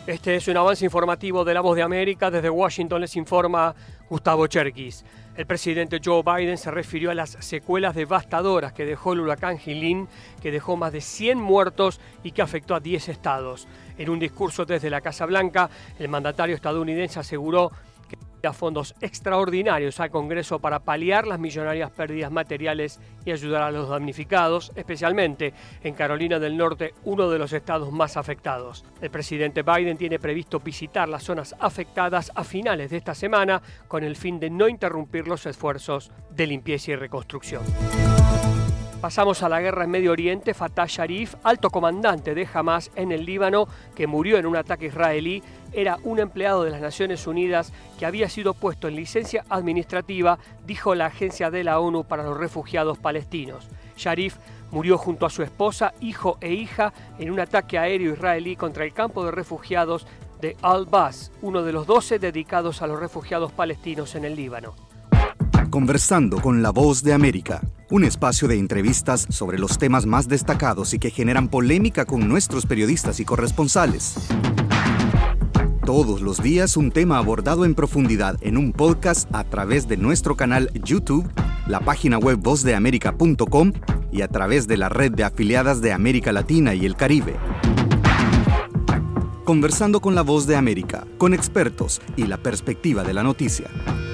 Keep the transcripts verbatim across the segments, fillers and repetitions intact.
Este es un avance informativo de La Voz de América. Desde Washington les informa Gustavo Cherkis. El presidente Joe Biden se refirió a las secuelas devastadoras que dejó el huracán Helene, que dejó más de cien muertos y que afectó a diez estados. En un discurso desde la Casa Blanca, el mandatario estadounidense aseguró que da fondos extraordinarios al Congreso para paliar las millonarias pérdidas materiales y ayudar a los damnificados, especialmente en Carolina del Norte, uno de los estados más afectados. El presidente Biden tiene previsto visitar las zonas afectadas a finales de esta semana con el fin de no interrumpir los esfuerzos de limpieza y reconstrucción. Pasamos a la guerra en Medio Oriente. Fatah Sharif, alto comandante de Hamas en el Líbano, que murió en un ataque israelí, era un empleado de las Naciones Unidas que había sido puesto en licencia administrativa, dijo la Agencia de la ONU para los Refugiados Palestinos. Sharif murió junto a su esposa, hijo e hija en un ataque aéreo israelí contra el campo de refugiados de Al-Bas, uno de los doce dedicados a los refugiados palestinos en el Líbano. Conversando con La Voz de América, un espacio de entrevistas sobre los temas más destacados y que generan polémica con nuestros periodistas y corresponsales. Todos los días un tema abordado en profundidad en un podcast a través de nuestro canal YouTube, la página web voz de américa punto com y a través de la red de afiliadas de América Latina y el Caribe. Conversando con La Voz de América, con expertos y la perspectiva de la noticia.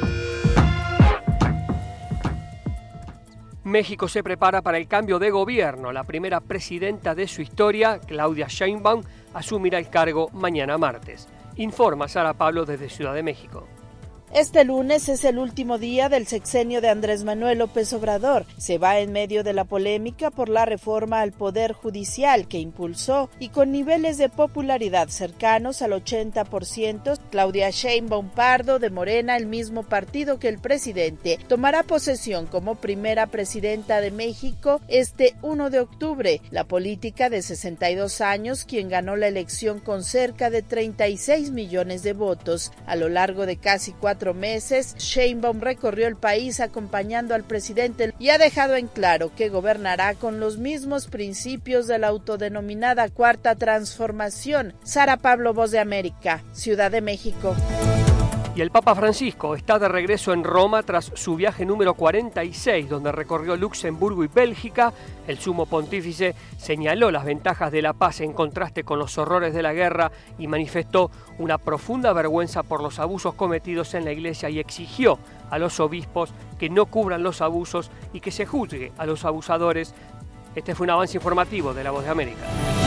México se prepara para el cambio de gobierno. La primera presidenta de su historia, Claudia Sheinbaum, asumirá el cargo mañana martes. Informa Sara Pablo desde Ciudad de México. Este lunes es el último día del sexenio de Andrés Manuel López Obrador. Se va en medio de la polémica por la reforma al Poder Judicial que impulsó y con niveles de popularidad cercanos al ochenta por ciento, Claudia Sheinbaum Pardo de Morena, el mismo partido que el presidente, tomará posesión como primera presidenta de México este primero de octubre. La política de sesenta y dos años, quien ganó la elección con cerca de treinta y seis millones de votos a lo largo de casi cuatro meses, Sheinbaum recorrió el país acompañando al presidente y ha dejado en claro que gobernará con los mismos principios de la autodenominada Cuarta Transformación. Sara Pablo, Voz de América, Ciudad de México. Y el Papa Francisco está de regreso en Roma tras su viaje número cuarenta y seis, donde recorrió Luxemburgo y Bélgica. El sumo pontífice señaló las ventajas de la paz en contraste con los horrores de la guerra y manifestó una profunda vergüenza por los abusos cometidos en la Iglesia y exigió a los obispos que no cubran los abusos y que se juzgue a los abusadores. Este fue un avance informativo de La Voz de América.